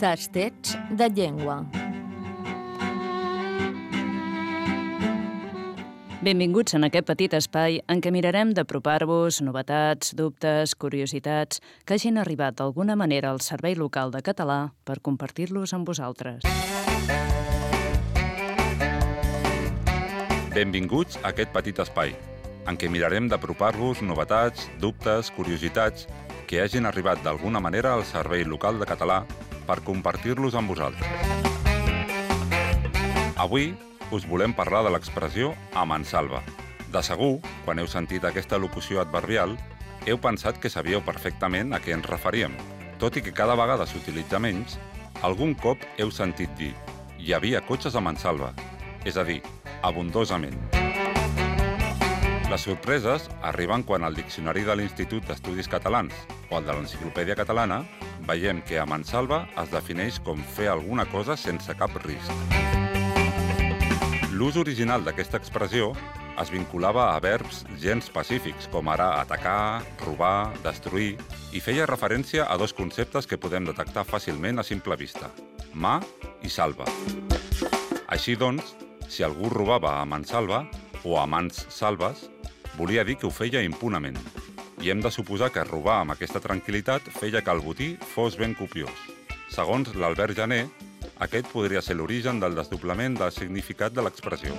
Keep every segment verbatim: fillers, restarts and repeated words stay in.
Tastets de llengua. Benvinguts en aquest petit espai en què mirarem d'apropar-vos novetats, dubtes, curiositats que hagin arribat d'alguna manera al Servei Local de Català per compartir-los amb vosaltres. Benvinguts a aquest petit espai en què mirarem d'apropar-vos novetats, dubtes, curiositats que hagin arribat d'alguna manera al Servei Local de Català per compartir-los amb vosaltres. Avui us volem parlar de l'expressió a mansalva. De segur, quan heu sentit aquesta locució adverbial, heu pensat que sabíeu perfectament a què ens referíem. Tot i que cada vegada s'utilitza menys, algun cop heu sentit dir «hi havia cotxes a mansalva», és a dir, abundosament. Les sorpreses arriben quan al Diccionari de l'Institut d'Estudis Catalans o al de l'Enciclopèdia Catalana veiem que a mansalva es defineix com fer alguna cosa sense cap risc. L'ús original d'aquesta expressió es vinculava a verbs gens pacífics, com ara atacar, robar, destruir, i feia referència a dos conceptes que podem detectar fàcilment a simple vista: mà i salva. Així doncs, si algú robava a mansalva o a mans salves, volia dir que ho feia impunament. I hem de suposar que robar amb aquesta tranquil·litat feia que el botí fos ben copiós. Segons l'Albert Janer, aquest podria ser l'origen del desdoblament del significat de l'expressió.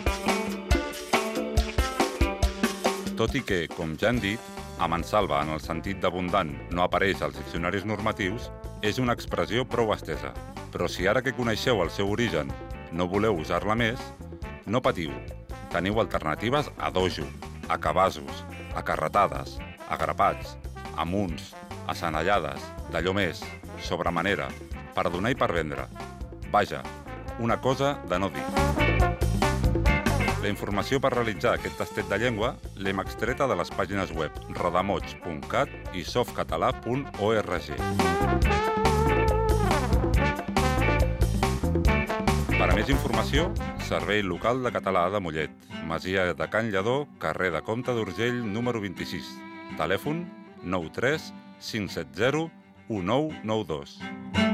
Tot i que, com ja hem dit, a mansalva en el sentit d'abundant no apareix als diccionaris normatius, és una expressió prou estesa. Però si ara que coneixeu el seu origen no voleu usar-la més, no patiu. Teniu alternatives a dojo, a cabassos, a carretades, a grapats, a munts, a senallades, d'allò més, sobre manera, per donar i per vendre. Vaja, una cosa de no dir. La informació per realitzar aquest tastet de llengua l'hem extreta de les pàgines web rodamots punt cat i softcatalà punt org. Per a més informació, Servei Local de Català de Mollet, Masia de Can Lledó, carrer de Comte d'Urgell, número vint-i-sis. Telèfon nou tres cinc set zero u nou nou dos.